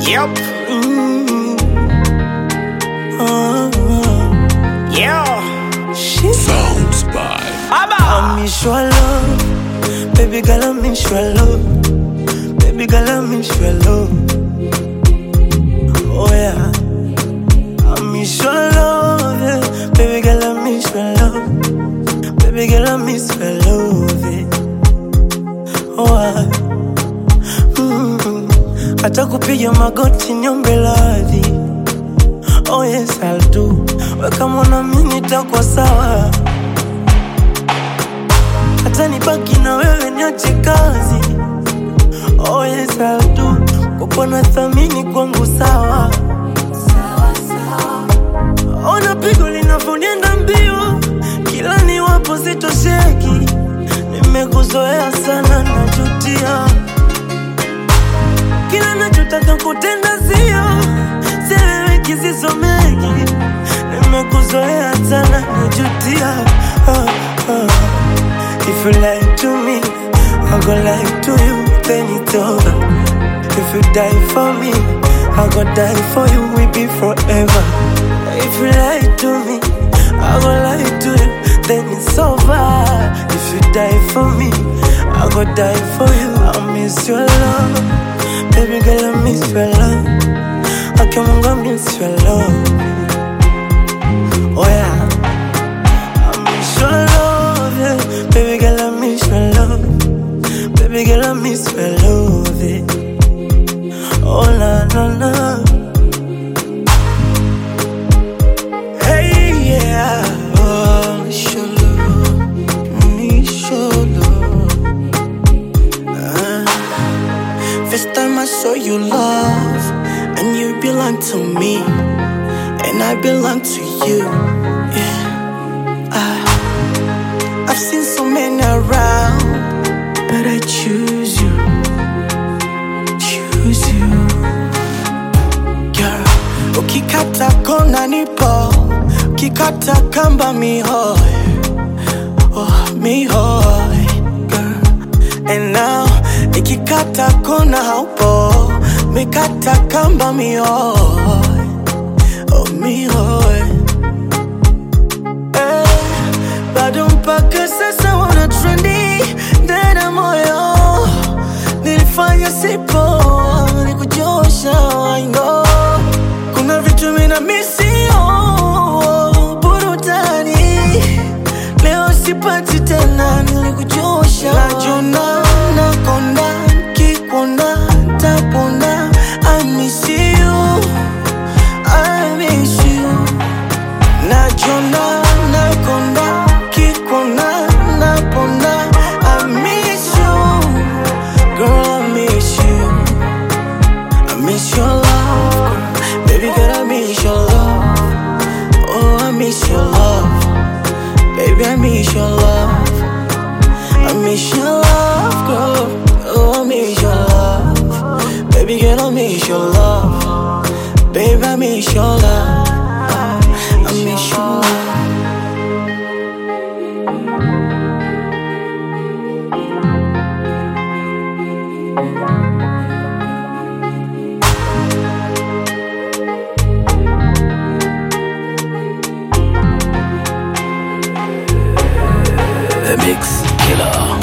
Yep. Yeah. Sounds by Abba. I miss your love, baby girl, I miss your love, baby girl, I miss your love. Oh yeah, I miss your love, yeah. Baby girl, I miss your love, baby girl, I miss your love. Yeah. Oh hata kupiga magoti niombe radhi. Oh yes I'll do. Weka mwana mimi nitakuwa sawa. Hata nibaki na wewe niache kazi. Oh yes I'll do. Kupona thamini kwangu sawa. Ona pigo linavonienda mbio. Kila niwapo sitosheki. Nimekuzoea sana najutia. Kila nachotaka kutenda sio sielewi kisisomeki. Nimekuzoea sana najutia. If you lie to me, I go lie to you, then it's over. If you die for me, I go die for you, we be forever. If you lie to me, I go lie to you, then it's over. If you die for me, I go die for you. I miss your love, baby girl, I miss your love. I can't miss your love. Oh yeah, I miss your love, yeah. Baby girl, I miss your love. Baby girl, I miss your love, yeah. Oh na na na. Hey yeah, oh miss your love, miss your love. First time I saw you love, and you belong to me, and I belong to you. Yeah, I've seen so many around, but I choose you, choose you. Girl, ukikata kona nipo, ukikata kamba mihoi, oh mihoi. Girl, and now nikikata kona haupo, mikata kamba mihoi, oh mihoi. Bado mpaka sasa wana trendi ndani ya moyo. Nilifanya sipo, nikujosha, I know. Kuna vitu mina misio, burudani. Leo sipati tena, nilikujosha. Najona, nakonda, kikuona, tapona. I miss you, I miss you. Najona, nakonda, kikuona, napona. I miss you, girl, I miss you. I miss your love, girl. Baby girl, I miss your love. Oh, I miss your love. Baby, I miss your love. I miss your love, girl. Oh, I miss your love. Baby girl, I miss your love. Baby, I miss your love. I miss your love. The Mix Killer.